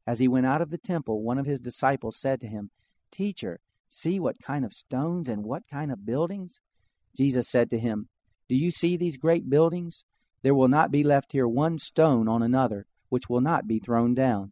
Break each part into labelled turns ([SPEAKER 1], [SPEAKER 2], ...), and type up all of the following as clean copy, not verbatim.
[SPEAKER 1] As he went out of the temple, one of his disciples said to him, "Teacher, see what kind of stones and what kind of buildings?" Jesus said to him, "Do you see these great buildings? There will not be left here one stone on another, which will not be thrown down."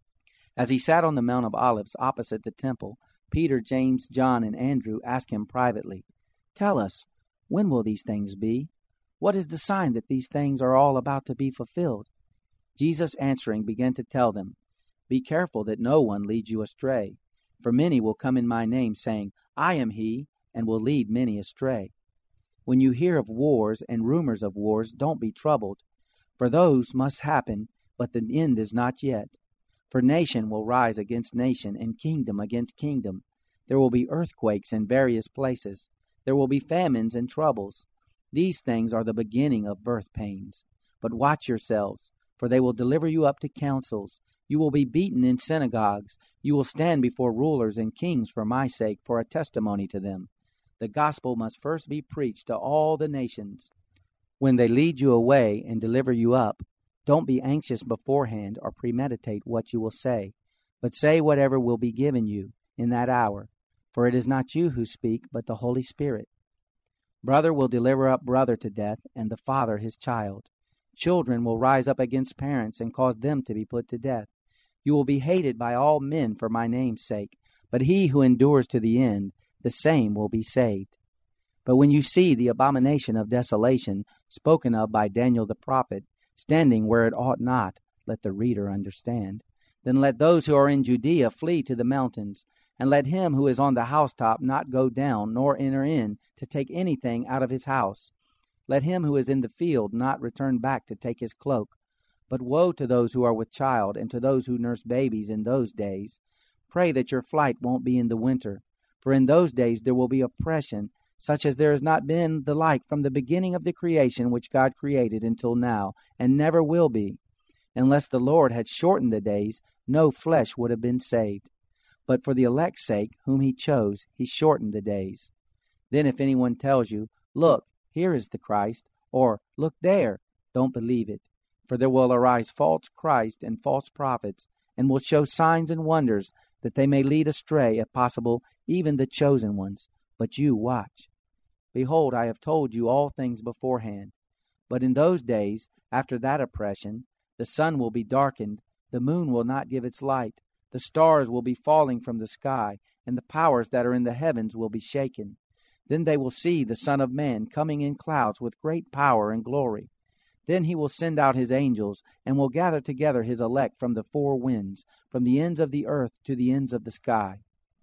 [SPEAKER 1] As he sat on the Mount of Olives opposite the temple, Peter, James, John, and Andrew asked him privately, "Tell us, when will these things be? What is the sign that these things are all about to be fulfilled?" Jesus answering began to tell them, "Be careful that no one leads you astray. For many will come in my name, saying, 'I am he,' and will lead many astray. When you hear of wars and rumors of wars, don't be troubled. For those must happen, but the end is not yet. For nation will rise against nation, and kingdom against kingdom. There will be earthquakes in various places. There will be famines and troubles. These things are the beginning of birth pains. But watch yourselves, for they will deliver you up to councils. You will be beaten in synagogues. You will stand before rulers and kings for my sake, for a testimony to them. The gospel must first be preached to all the nations. When they lead you away and deliver you up, don't be anxious beforehand or premeditate what you will say, but say whatever will be given you in that hour, for it is not you who speak, but the Holy Spirit. Brother will deliver up brother to death, and the father his child. Children will rise up against parents and cause them to be put to death. You will be hated by all men for my name's sake, but he who endures to the end, the same will be saved. But when you see the abomination of desolation spoken of by Daniel the prophet, standing where it ought not, let the reader understand. Then let those who are in Judea flee to the mountains, and let him who is on the housetop not go down, nor enter in to take anything out of his house. Let him who is in the field not return back to take his cloak. But woe to those who are with child, and to those who nurse babies in those days. Pray that your flight won't be in the winter, for in those days there will be oppression, such as there has not been the like from the beginning of the creation which God created until now, and never will be. Unless the Lord had shortened the days, no flesh would have been saved. But for the elect's sake, whom he chose, he shortened the days. Then if anyone tells you, 'Look, here is the Christ,' or 'Look there,' don't believe it. For there will arise false Christ and false prophets, and will show signs and wonders, that they may lead astray, if possible, even the chosen ones. But you watch. Behold, I have told you all things beforehand. But in those days, after that oppression, the sun will be darkened, the moon will not give its light, the stars will be falling from the sky, and the powers that are in the heavens will be shaken. Then they will see the Son of Man coming in clouds with great power and glory. Then he will send out his angels, and will gather together his elect from the four winds, from the ends of the earth to the ends of the sky.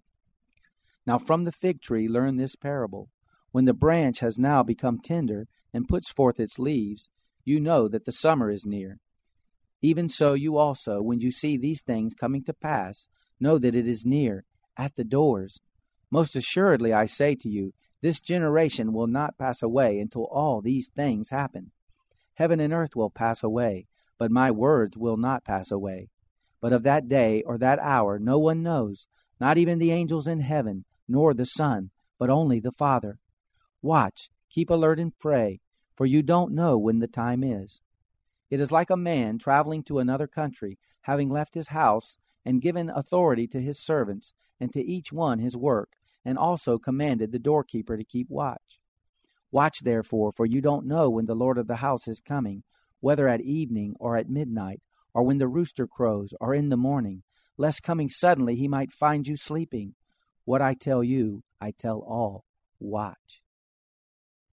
[SPEAKER 1] Now from the fig tree learn this parable. When the branch has now become tender, and puts forth its leaves, you know that the summer is near. Even so you also, when you see these things coming to pass, know that it is near, at the doors. Most assuredly I say to you, this generation will not pass away until all these things happen. Heaven and earth will pass away, but my words will not pass away. But of that day or that hour no one knows, not even the angels in heaven, nor the Son, but only the Father. Watch, keep alert and pray, for you don't know when the time is. It is like a man traveling to another country, having left his house, and given authority to his servants, and to each one his work, and also commanded the doorkeeper to keep watch. Watch therefore, for you don't know when the Lord of the house is coming, whether at evening or at midnight, or when the rooster crows, or in the morning, lest coming suddenly he might find you sleeping. What I tell you, I tell all. Watch.